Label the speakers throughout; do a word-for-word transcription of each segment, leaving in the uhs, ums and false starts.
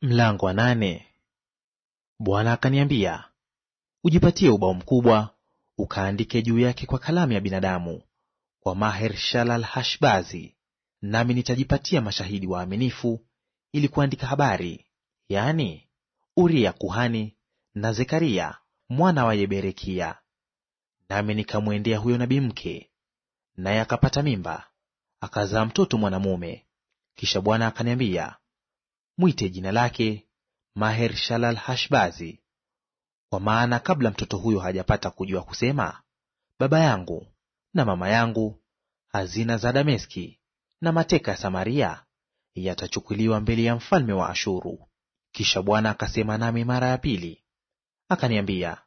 Speaker 1: Mlango wa nane. Bwana akaniambia, ujipatie ubao mkubwa, ukaandike juu yake kwa kalamu ya binadamu, kwa Maher-Shalal-Hash-Bazi, nami nitajipatia mashahidi waaminifu ili kuandika habari, yaani Uria kuhani na Zekaria mwana wa Yeberekia. Nami nikamwendea huyo nabii mke, naye akapata mimba, akazaa mtoto mwanamume. Kisha Bwana akaniambia, mwite jina lake Maher-Shalal-Hash-Bazi, kwa maana kabla mtoto huyo hajapata kujua kusema, baba yangu na mama yangu, hazina za Dameski na mateka ya Samaria yatachukuliwa mbele ya mfalme wa Ashuru. Kisha Bwana akasema nami mara ya pili, akaniambia,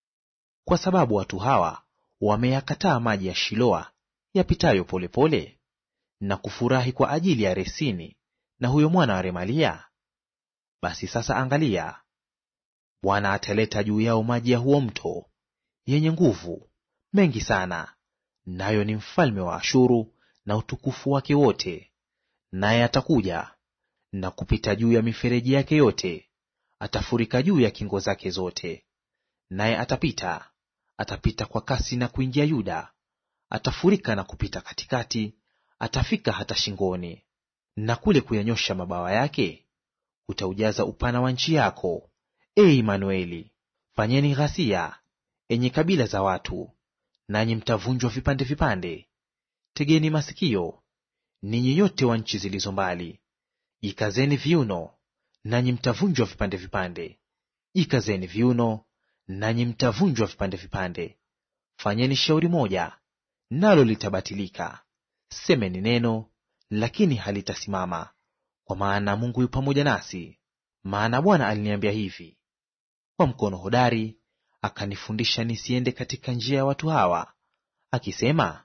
Speaker 1: kwa sababu watu hawa wameyakataa maji ya Shiloa yapitayo polepole, na kufurahi kwa ajili ya Resini na huyo mwana wa Remalia, basi sasa angalia, Bwana ataleta juu yao maji ya huo mto yenye nguvu mengi sana, nayo ni mfalme wa Ashuru na utukufu wake wote. Naye atakuja na kupita juu ya mifereji yake yote, atafurika juu ya kingo zake zote. Naye atapita, atapita kwa kasi na kuingia Yuda, atafurika na kupita katikati, atafika hata shingoni. Na kule kuyanyosha mabawa yake utaujaza upana wa nchi yako, e Imanueli. Fanyeni ghasia, enyi kabila za watu, nanyi mtavunjwa vipande vipande. Tegeni masikio, ninyi nyote wa nchi zilizo mbali. Jikazeni viuno, nanyi mtavunjwa vipande vipande. Jikazeni viuno, nanyi mtavunjwa vipande vipande. Fanyeni shauri moja, nalo litabatilika. Semeni neno, lakini halitasimama, kwa maana Mungu yu pamoja nasi. Maana Bwana aliniambia hivi, kwa mkono hodari akanifundisha nisiende katika njia ya watu hawa, akisema,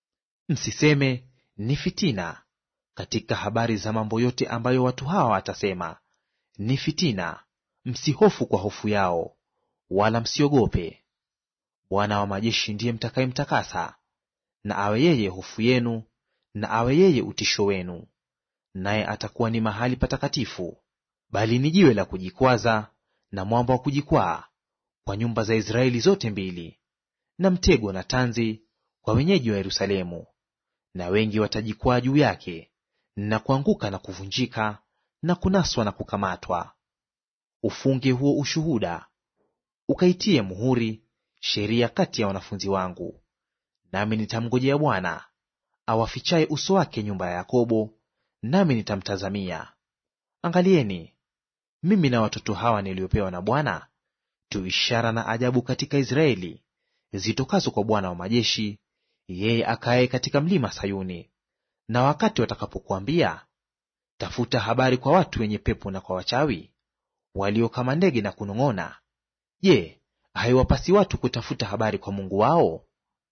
Speaker 1: msiseme ni fitina katika habari za mambo yote ambayo watu hawa watasema, ni fitina. Msihofu kwa hofu yao, wala msiogope. Bwana wa majeshi ndiye mtakayemtakasa, na awe yeye hofu yenu, na awe yeye utisho wenu. Naye atakuwa ni mahali patakatifu, bali ni jiwe la kujikwaza na mwamba wa kujikwaa kwa nyumba za Israeli zote mbili, na mtego na tanzi kwa wenyeji wa Yerusalemu. Na wengi watajikwaa juu yake, na kuanguka na kuvunjika, na kunaswa na kukamatwa. Ufunge huo ushuhuda, ukaitie muhuri sheria kati ya wanafunzi wangu. Nami nitamngojea Bwana awafichaye uso wake nyumba ya Yakobo, nami nitamtazamia. Angalieni, mimi na watoto hawa niliopewa na Bwana tu ishara na ajabu katika Israeli, zitokazo kwa Bwana wa majeshi, yeye akaye katika mlima Sayuni. Na wakati watakapokuambia, tafuta habari kwa watu wenye pepo na kwa wachawi walio kama ndege na kunong'ona, je, haiwapasi watu kutafuta habari kwa Mungu wao?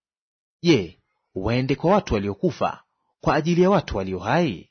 Speaker 1: Je, waende kwa watu waliokufa kwa ajili ya watu walio hai?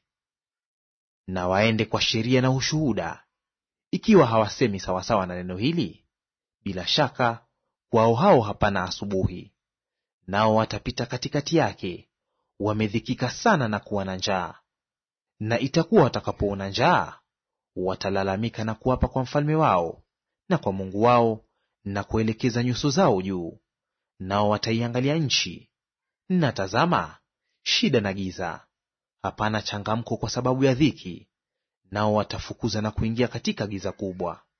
Speaker 1: Na waende kwa sheria na ushuhuda, ikiwa hawasemi sawasawa na neno hili, bila shaka kwao hao hapana asubuhi. Nao watapita katikati yake, wamedhikika sana na kuwa na njaa. Na itakuwa watakapoona njaa, watalalamika na kuapa kwa mfalme wao na kwa Mungu wao, na kuelekeza nyuso zao juu. Nao wataiangalia nchi, na tazama, shida na giza, hapana changamko kwa sababu ya dhiki. Nao watafukuza na kuingia katika giza kubwa.